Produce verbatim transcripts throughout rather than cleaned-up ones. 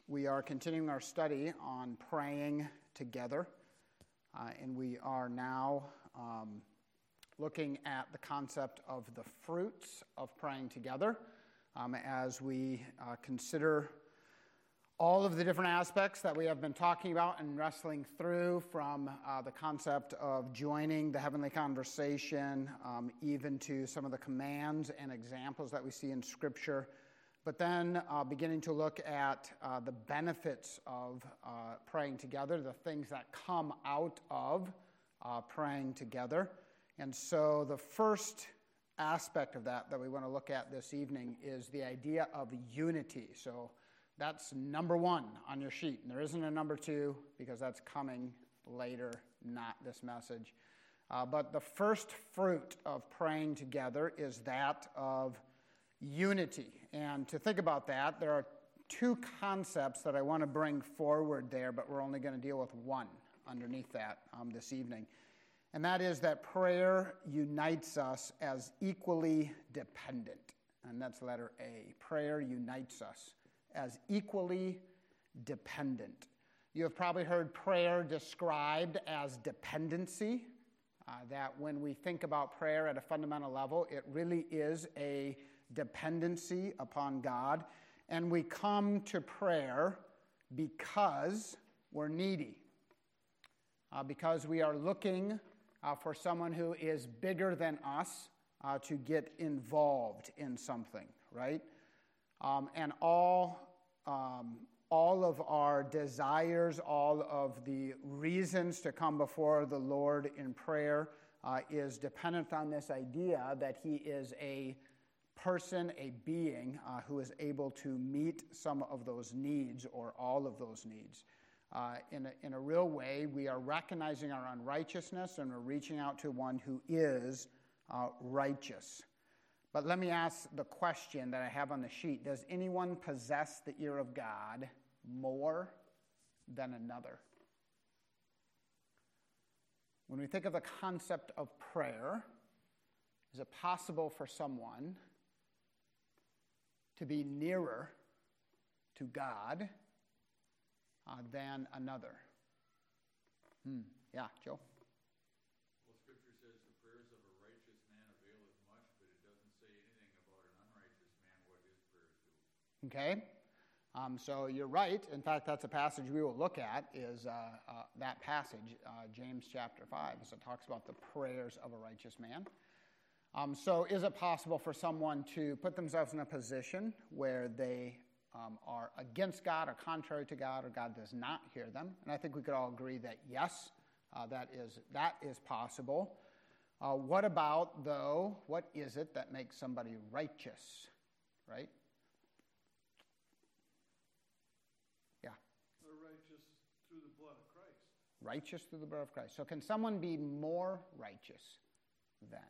We are continuing our study on praying together, uh, and we are now um, looking at the concept of the fruits of praying together um, as we uh, consider all of the different aspects that we have been talking about and wrestling through, from uh, the concept of joining the heavenly conversation, um, even to some of the commands and examples that we see in Scripture. But then uh, beginning to look at uh, the benefits of uh, praying together, the things that come out of uh, praying together. And so the first aspect of that that we want to look at this evening is the idea of unity. So that's number one on your sheet. And there isn't a number two because that's coming later, not this message. Uh, but the first fruit of praying together is that of unity. And to think about that, there are two concepts that I want to bring forward there, but we're only going to deal with one underneath that um, this evening. And that is that prayer unites us as equally dependent. And that's letter A. Prayer unites us as equally dependent. You have probably heard prayer described as dependency, uh, that when we think about prayer at a fundamental level, it really is a dependency upon God, and we come to prayer because we're needy, uh, because we are looking uh, for someone who is bigger than us uh, to get involved in something, right? Um, and all, um, all of our desires, all of the reasons to come before the Lord in prayer uh, is dependent on this idea that He is a person, a being uh, who is able to meet some of those needs or all of those needs. Uh, in, a, in a real way, we are recognizing our unrighteousness and we're reaching out to one who is uh, righteous. But let me ask the question that I have on the sheet. Does anyone possess the ear of God more than another? When we think of the concept of prayer, is it possible for someone to be nearer to God uh, than another? Hmm. Yeah, Joe? Well, Scripture says the prayers of a righteous man availeth much, but it doesn't say anything about an unrighteous man, what his prayers do. Okay. Um, so you're right. In fact, that's a passage we will look at, is uh, uh, that passage, uh, James chapter five, as it talks about the prayers of a righteous man. Um, so is it possible for someone to put themselves in a position where they um, are against God or contrary to God, or God does not hear them? And I think we could all agree that yes, uh, that is that is possible. Uh, what about, though, what is it that makes somebody righteous, right? Yeah. They're righteous through the blood of Christ. Righteous through the blood of Christ. So can someone be more righteous than?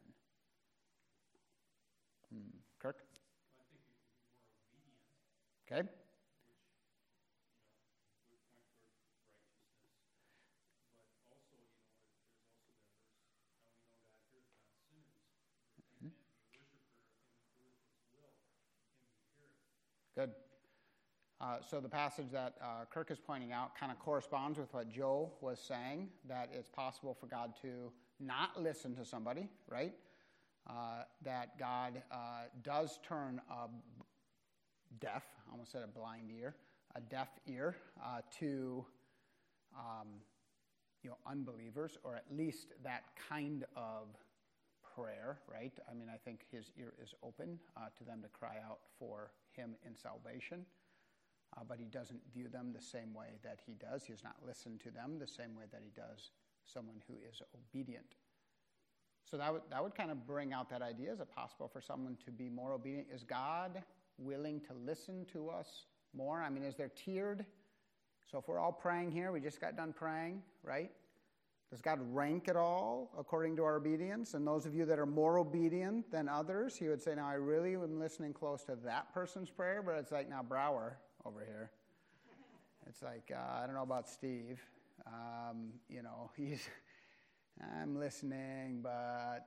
Hmm. Kirk? Well, I think you could be more obedient. Okay. Which, you know, would point toward righteousness. But also, you know, there's also that verse, how we know God hears not sinners. Mm-hmm. And the worshiper of Him who doeth His will, Him He heareth. Good. Uh, so the passage that uh, Kirk is pointing out kind of corresponds with what Joe was saying, that it's possible for God to not listen to somebody, right? Uh, that God uh, does turn a deaf, I almost said a blind ear, a deaf ear uh, to um, you know, unbelievers, or at least that kind of prayer, right? I mean, I think His ear is open uh, to them to cry out for Him in salvation, uh, but He doesn't view them the same way that He does. He does not listen to them the same way that He does someone who is obedient. So that would, that would kind of bring out that idea. Is it possible for someone to be more obedient? Is God willing to listen to us more? I mean, is there tiered? So if we're all praying here, we just got done praying, right? Does God rank it all according to our obedience? And those of you that are more obedient than others, He would say, now I really am listening close to that person's prayer, but it's like, now Brower over here. It's like, uh, I don't know about Steve. Um, you know, he's... I'm listening, but,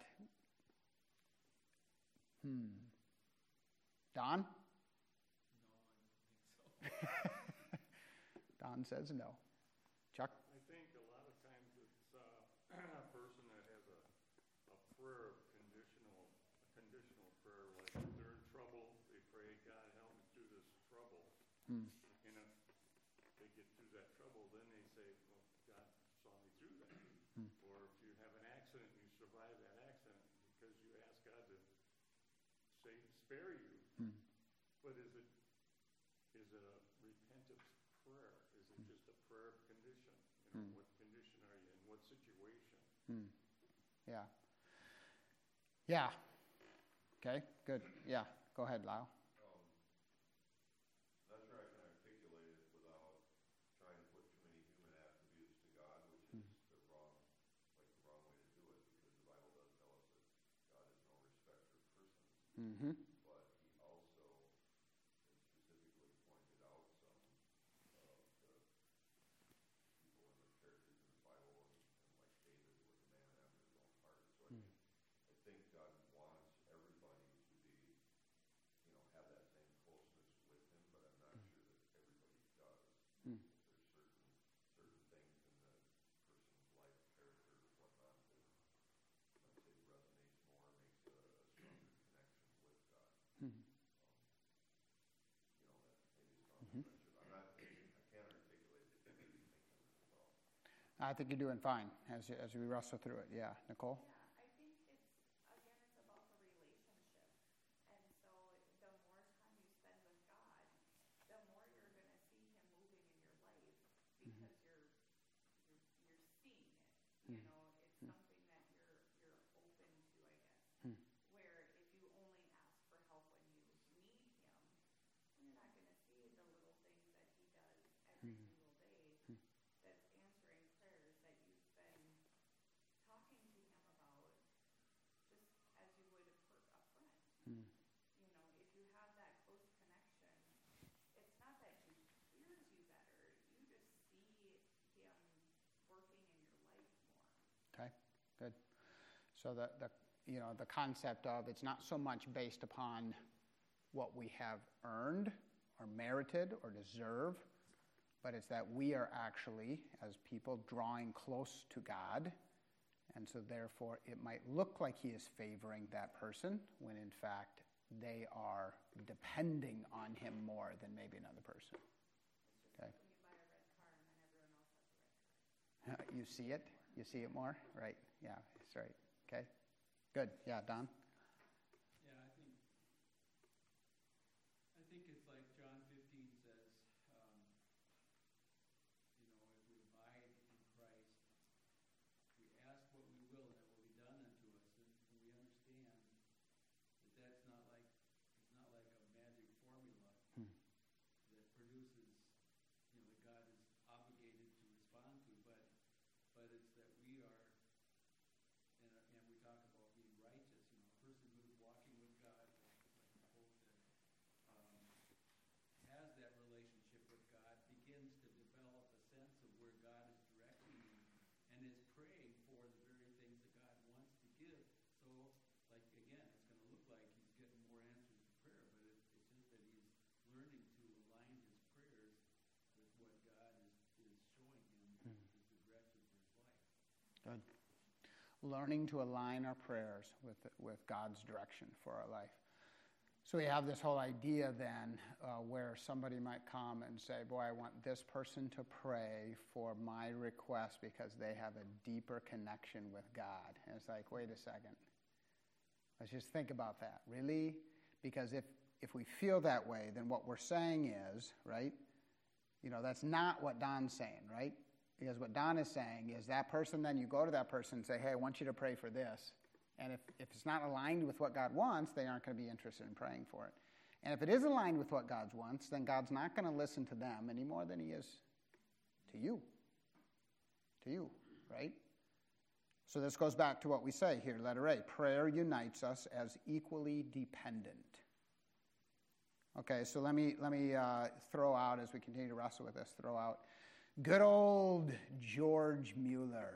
hmm. Don? No, I don't think so. Don says no. Chuck? I think a lot of times it's uh, a person that has a, a prayer of conditional, a conditional prayer, like if they're in trouble, they pray, God help me through this trouble. Hmm. And if they get through that trouble, then they say, well, God saw me through that. Hmm. Or if you have an accident and you survive that accident because you ask God to say, spare you. Hmm. But is it is it a repentance prayer? Is it just a prayer of condition? You know, Hmm. what condition are you in? What situation? Hmm. Yeah. Yeah. Okay, good. Yeah, go ahead, Lyle. Um, not sure I can articulate it without trying to put too many human attributes to God, which is the wrong, like the wrong way to do it, because the Bible does tell us that God is no respecter of persons. Mm-hmm. But he also specifically pointed out some of the people and the characters in the Bible, and, and like David was a man after his own heart. So I Mm. think I think God wants everybody to be, you know, have that same closeness with him, but I'm not sure that everybody does. Mm. There's certain certain things in the person's life, character, whatnot, that I'd say resonates more, makes a, a stronger connection with God. Hmm. You know, that maybe is not Mhm. sure. I'm not, I can't articulate it if you're thinking as well. I think you're doing fine as as we wrestle through it. Yeah, Nicole? Yeah, I think it's, again, it's about the relationship. And so the more time you spend with God, the more you're going to see him moving in your life because you're, you're, you're seeing it. You Mhm. know, it's Mhm. something that you're, you're open to, I guess. Hmm. Where if you only ask for help when you need him, you're not going to see the little things that he does every Mhm. single day Hmm. that's answering prayers that you've been talking to him about just as you would a, per, a friend. Hmm. You know, if you have that close connection, it's not that he hears you better, you just see him working in your life more. Okay, good. So the, the you know the concept of it's not so much based upon what we have earned or merited or deserve, but it's that we are actually, as people, drawing close to God, and so therefore it might look like he is favoring that person when in fact they are depending on him more than maybe another person. It's just Okay. like when you buy a red car and then everyone else has a red car. You see it? You see it more? Right. Yeah, that's right. Okay. Good. Yeah, Don? Yeah, I think, I think it's like John fifteen says, um, you know, if we abide in Christ, we ask what we will and it will be done unto us. And, and we understand that that's not like, it's not like a magic formula Hmm. that produces, you know, that God is obligated to respond to, but, but it's that we are, and, and we talk about being righteous, you know, a person who's walking with God, like, like Nicole said, um, has that relationship with God, begins to develop a sense of where God is directing him, and is praying for the very things that God wants to give. So, like, again, it's going to look like he's getting more answers to prayer, but it, it's just that he's learning to align his prayers with what God is, is showing him Hmm. is the direction for his life. Good. Learning to align our prayers with with God's direction for our life. So we have this whole idea then uh, where somebody might come and say, boy, I want this person to pray for my request because they have a deeper connection with God. And it's like, wait a second. Let's just think about that. Really? Because if, if we feel that way, then what we're saying is, right, you know, that's not what Don's saying, right? Because what Don is saying is that person, then you go to that person and say, hey, I want you to pray for this. And if, if it's not aligned with what God wants, they aren't going to be interested in praying for it. And if it is aligned with what God wants, then God's not going to listen to them any more than he is to you. To you, right? So this goes back to what we say here, letter A. Prayer unites us as equally dependent. Okay, so let me, let me uh, throw out, as we continue to wrestle with this, throw out good old George Mueller.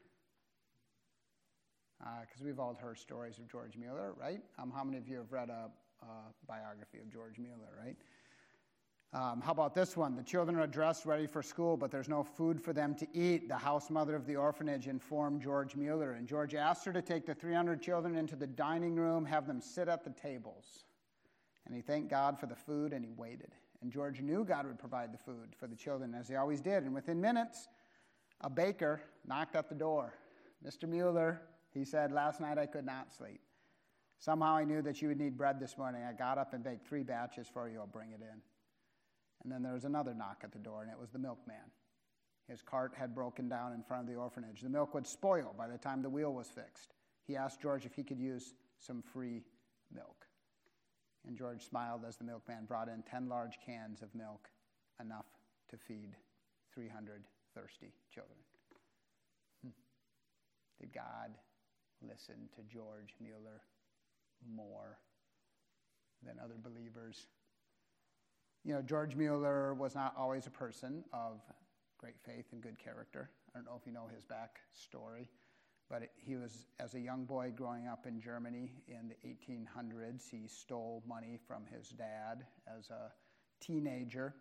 Because uh, we've all heard stories of George Mueller, right? Um, how many of you have read a, a biography of George Mueller, right? Um, how about this one? The children are dressed, ready for school, but there's no food for them to eat. The house mother of the orphanage informed George Mueller, and George asked her to take the three hundred children into the dining room, have them sit at the tables. And he thanked God for the food, and he waited. And George knew God would provide the food for the children, as he always did. And within minutes, a baker knocked at the door. Mister Mueller, he said, last night I could not sleep. Somehow I knew that you would need bread this morning. I got up and baked three batches for you. I'll bring it in. And then there was another knock at the door, and it was the milkman. His cart had broken down in front of the orphanage. The milk would spoil by the time the wheel was fixed. He asked George if he could use some free milk. And George smiled as the milkman brought in ten large cans of milk, enough to feed three hundred thirsty children. Hmm. Did God listen to George Mueller more than other believers? You know, George Mueller was not always a person of great faith and good character. I don't know if you know his backstory, but it, he was, as a young boy growing up in Germany in the eighteen hundreds, he stole money from his dad. As a teenager,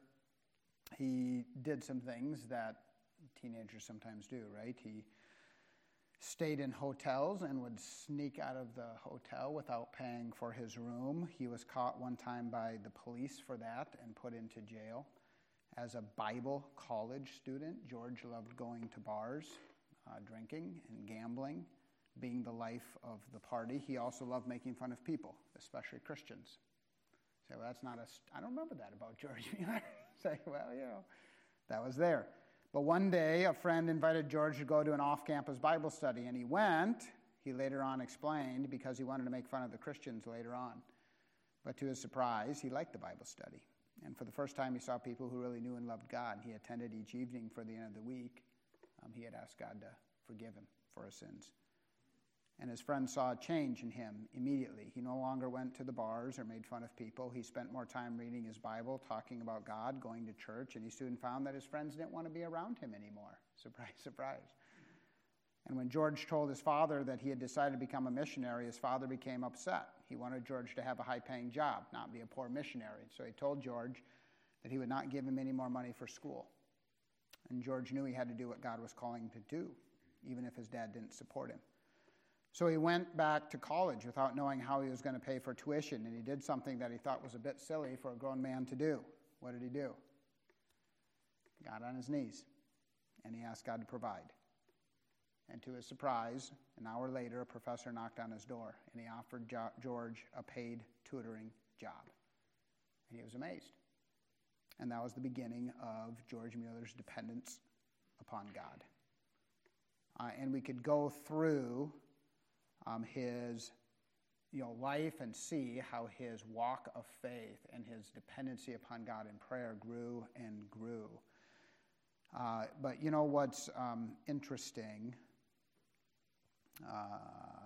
he did some things that teenagers sometimes do, right? He stayed in hotels and would sneak out of the hotel without paying for his room. He was caught one time by the police for that and put into jail. As a Bible college student, George loved going to bars, uh, drinking and gambling, being the life of the party. He also loved making fun of people, especially Christians. Say, well, that's not a, st- I don't remember that about George Mueller. Say, well, you know, that was there. But one day, a friend invited George to go to an off-campus Bible study, and he went, he later on explained, because he wanted to make fun of the Christians later on. But to his surprise, he liked the Bible study. And for the first time, he saw people who really knew and loved God. He attended each evening for the end of the week. Um, he had asked God to forgive him for his sins. And his friends saw a change in him immediately. He no longer went to the bars or made fun of people. He spent more time reading his Bible, talking about God, going to church, and he soon found that his friends didn't want to be around him anymore. Surprise, surprise. And when George told his father that he had decided to become a missionary, his father became upset. He wanted George to have a high-paying job, not be a poor missionary. So he told George that he would not give him any more money for school. And George knew he had to do what God was calling him to do, even if his dad didn't support him. So he went back to college without knowing how he was going to pay for tuition, and he did something that he thought was a bit silly for a grown man to do. What did he do? Got on his knees, and he asked God to provide. And to his surprise, an hour later, a professor knocked on his door, and he offered jo- George a paid tutoring job. And he was amazed. And that was the beginning of George Mueller's dependence upon God. Uh, and we could go through Um, his you know, life and see how his walk of faith and his dependency upon God in prayer grew and grew. Uh, but you know what's um, interesting? Uh,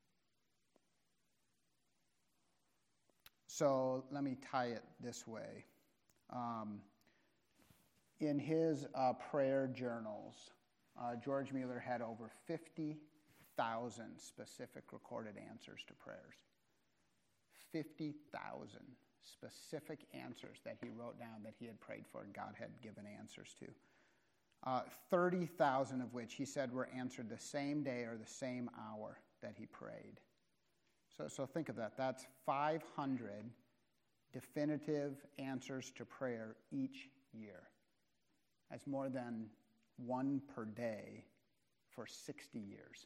so let me tie it this way. Um, in his uh, prayer journals, uh, George Mueller had over fifty thousand specific recorded answers to prayers. fifty thousand specific answers that he wrote down that he had prayed for and God had given answers to. Uh, thirty thousand of which he said were answered the same day or the same hour that he prayed. So, so think of that. That's five hundred definitive answers to prayer each year. That's more than one per day for sixty years.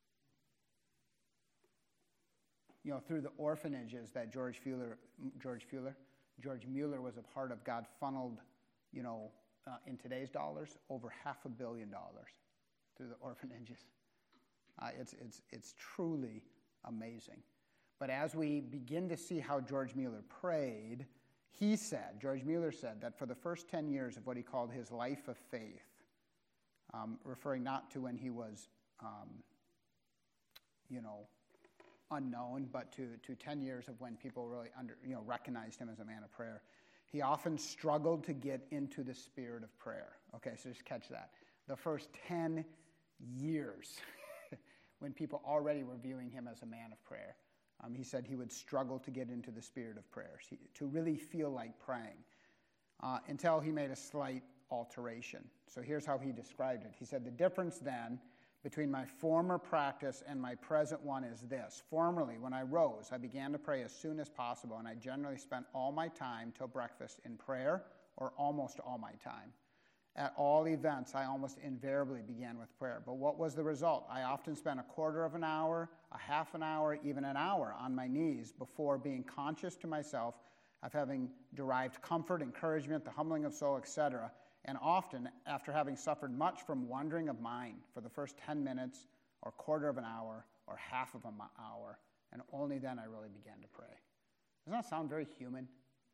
You know, through the orphanages that George Mueller, George Mueller, George Mueller was a part of, God funneled, you know, uh, in today's dollars, over half a billion dollars through the orphanages. Uh, it's it's it's truly amazing. But as we begin to see how George Mueller prayed, he said, George Mueller said, that for the first ten years of what he called his life of faith, um, referring not to when he was, um, you know, unknown, but to, to ten years of when people really under, you know, recognized him as a man of prayer. He often struggled to get into the spirit of prayer. Okay, so just catch that. The first ten years, when people already were viewing him as a man of prayer, um, he said he would struggle to get into the spirit of prayer, he, to really feel like praying. uh, until he made a slight alteration. So here's how he described it. He said, "The difference then between my former practice and my present one is this. Formerly, when I rose, I began to pray as soon as possible, and I generally spent all my time till breakfast in prayer, or almost all my time. At all events, I almost invariably began with prayer. But what was the result? I often spent a quarter of an hour, a half an hour, even an hour on my knees before being conscious to myself of having derived comfort, encouragement, the humbling of soul, et cetera, and often after having suffered much from wandering of mind for the first ten minutes or quarter of an hour or half of an hour, and only then I really began to pray." Doesn't that sound very human?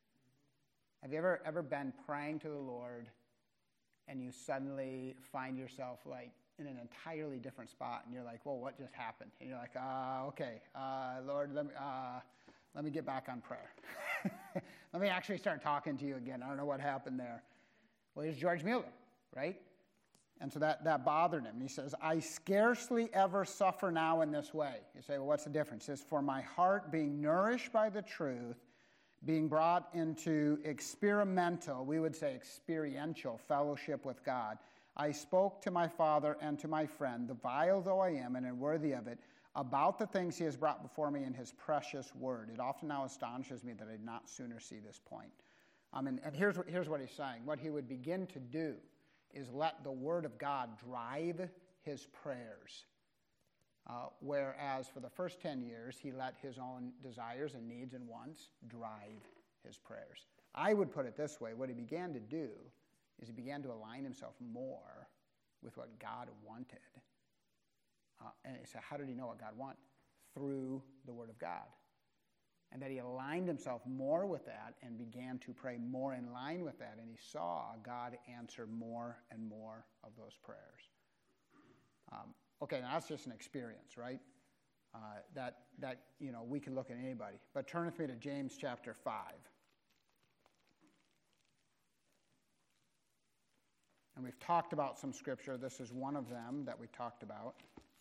Have you ever, ever been praying to the Lord and you suddenly find yourself like in an entirely different spot, and you're like, "Well, what just happened?" And you're like, uh, okay, uh, Lord, let me, uh, let me get back on prayer. Let me actually start talking to you again. I don't know what happened there. Well, here's George Mueller, right? And so that, that bothered him. He says, "I scarcely ever suffer now in this way." You say, "Well, what's the difference?" He says, "For my heart being nourished by the truth, being brought into experimental," we would say experiential, fellowship with God, "I spoke to my Father and to my friend, the vile though I am and unworthy of it, about the things he has brought before me in his precious word. It often now astonishes me that I did not sooner see this point." Um, and, and here's what, here's what he's saying. What he would begin to do is let the word of God drive his prayers. Uh, whereas for the first ten years, he let his own desires and needs and wants drive his prayers. I would put it this way. What he began to do is he began to align himself more with what God wanted. Uh, and he said, how did he know what God wanted? Through the word of God. And that he aligned himself more with that and began to pray more in line with that. And he saw God answer more and more of those prayers. Um, okay, now that's just an experience, right? Uh, that, that, you know, we can look at anybody. But turn with me to James chapter five. And we've talked about some scripture. This is one of them that we talked about.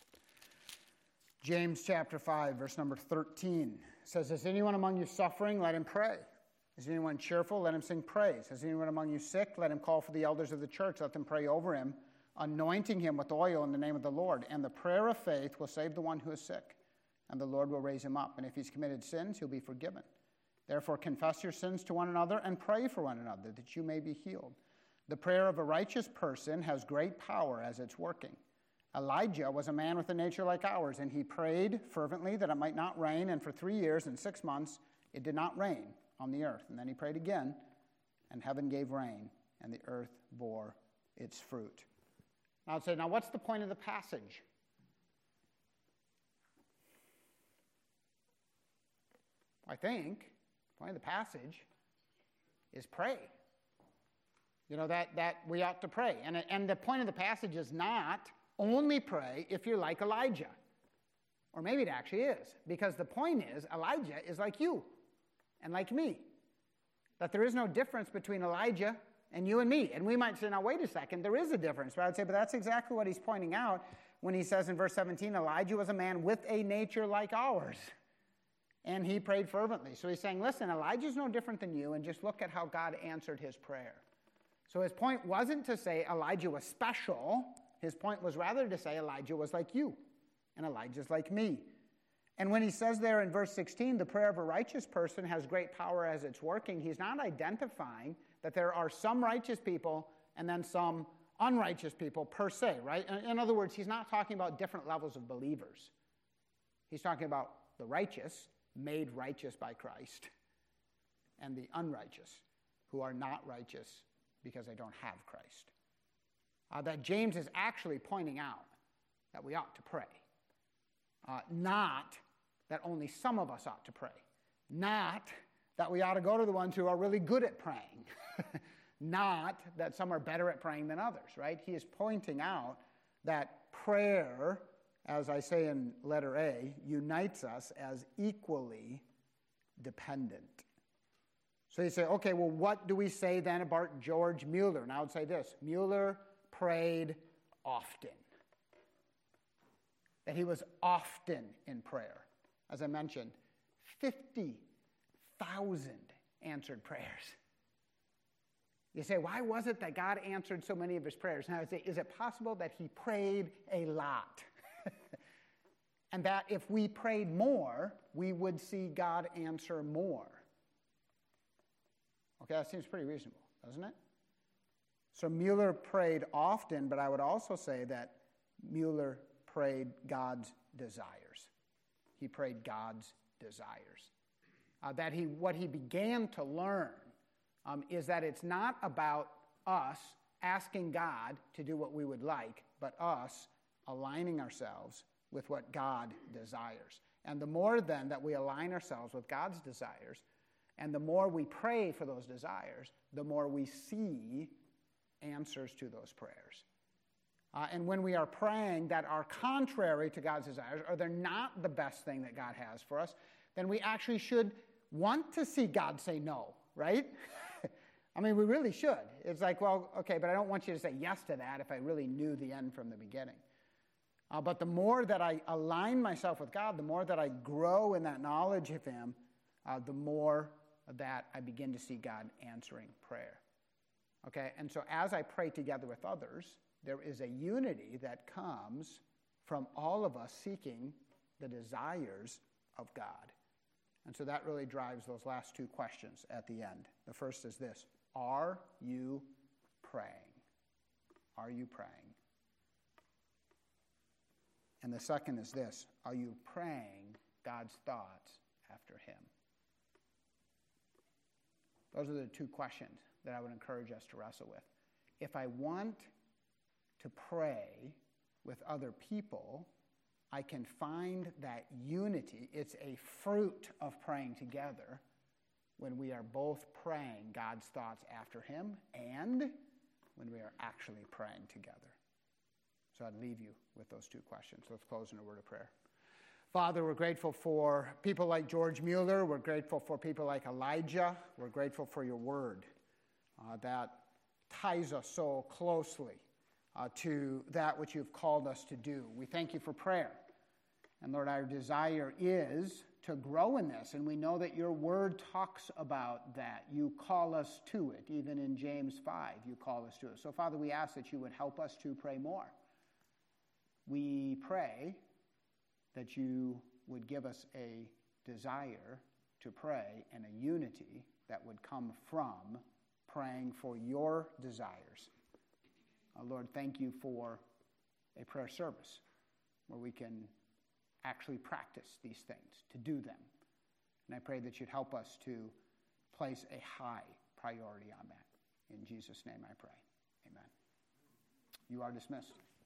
James chapter five, verse number thirteen says, "Is anyone among you suffering? Let him pray. Is anyone cheerful? Let him sing praise. Is anyone among you sick? Let him call for the elders of the church. Let them pray over him, anointing him with oil in the name of the Lord. And the prayer of faith will save the one who is sick, and the Lord will raise him up. And if he's committed sins, he'll be forgiven. Therefore, confess your sins to one another and pray for one another, that you may be healed. The prayer of a righteous person has great power as it's working. Elijah was a man with a nature like ours, and he prayed fervently that it might not rain, and for three years and six months it did not rain on the earth. And then he prayed again, and heaven gave rain, and the earth bore its fruit." Now I'd say, now what's the point of the passage? I think the point of the passage is pray. You know, that, that we ought to pray. And, and the point of the passage is not only pray if you're like Elijah. Or maybe it actually is. Because the point is, Elijah is like you and like me. That there is no difference between Elijah and you and me. And we might say, now wait a second, there is a difference. But I would say, but that's exactly what he's pointing out when he says in verse seventeen, Elijah was a man with a nature like ours. And he prayed fervently. So he's saying, listen, Elijah's no different than you, and just look at how God answered his prayer. So his point wasn't to say Elijah was special. His point was rather to say Elijah was like you, and Elijah's like me. And when he says there in verse sixteen, the prayer of a righteous person has great power as it's working, he's not identifying that there are some righteous people and then some unrighteous people per se, right? In, in other words, he's not talking about different levels of believers. He's talking about the righteous, made righteous by Christ, and the unrighteous, who are not righteous because they don't have Christ. Uh, that James is actually pointing out that we ought to pray. Uh, not that only some of us ought to pray. Not that we ought to go to the ones who are really good at praying. Not that some are better at praying than others, right? He is pointing out that prayer, as I say in letter A, unites us as equally dependent. So you say, okay, well, what do we say then about George Mueller? And I would say this: Mueller prayed often. That he was often in prayer. As I mentioned, fifty thousand answered prayers. You say, why was it that God answered so many of his prayers? Now, is it, is it possible that he prayed a lot? And that if we prayed more, we would see God answer more? Okay, that seems pretty reasonable, doesn't it? So Mueller prayed often, but I would also say that Mueller prayed God's desires. He prayed God's desires. Uh, that he, what he began to learn um, is that it's not about us asking God to do what we would like, but us aligning ourselves with what God desires. And the more then that we align ourselves with God's desires, and the more we pray for those desires, the more we see answers to those prayers. Uh, and when we are praying that are contrary to God's desires, or they're not the best thing that God has for us, then we actually should want to see God say no, right? I mean, we really should. It's like, well, okay, but I don't want you to say yes to that if I really knew the end from the beginning. Uh, but the more that I align myself with God, the more that I grow in that knowledge of him, uh, the more that I begin to see God answering prayer. Okay, and so as I pray together with others, there is a unity that comes from all of us seeking the desires of God. And so that really drives those last two questions at the end. The first is this: are you praying? Are you praying? And the second is this: are you praying God's thoughts after him? Those are the two questions that I would encourage us to wrestle with. If I want to pray with other people, I can find that unity. It's a fruit of praying together when we are both praying God's thoughts after him and when we are actually praying together. So I'd leave you with those two questions. Let's close in a word of prayer. Father, we're grateful for people like George Mueller. We're grateful for people like Elijah. We're grateful for your word uh, that ties us so closely uh, to that which you've called us to do. We thank you for prayer. And Lord, our desire is to grow in this. And we know that your word talks about that. You call us to it. Even in James five, you call us to it. So Father, we ask that you would help us to pray more. We pray that you would give us a desire to pray and a unity that would come from praying for your desires. Uh, Lord, thank you for a prayer service where we can actually practice these things, to do them. And I pray that you'd help us to place a high priority on that. In Jesus' name I pray. Amen. You are dismissed.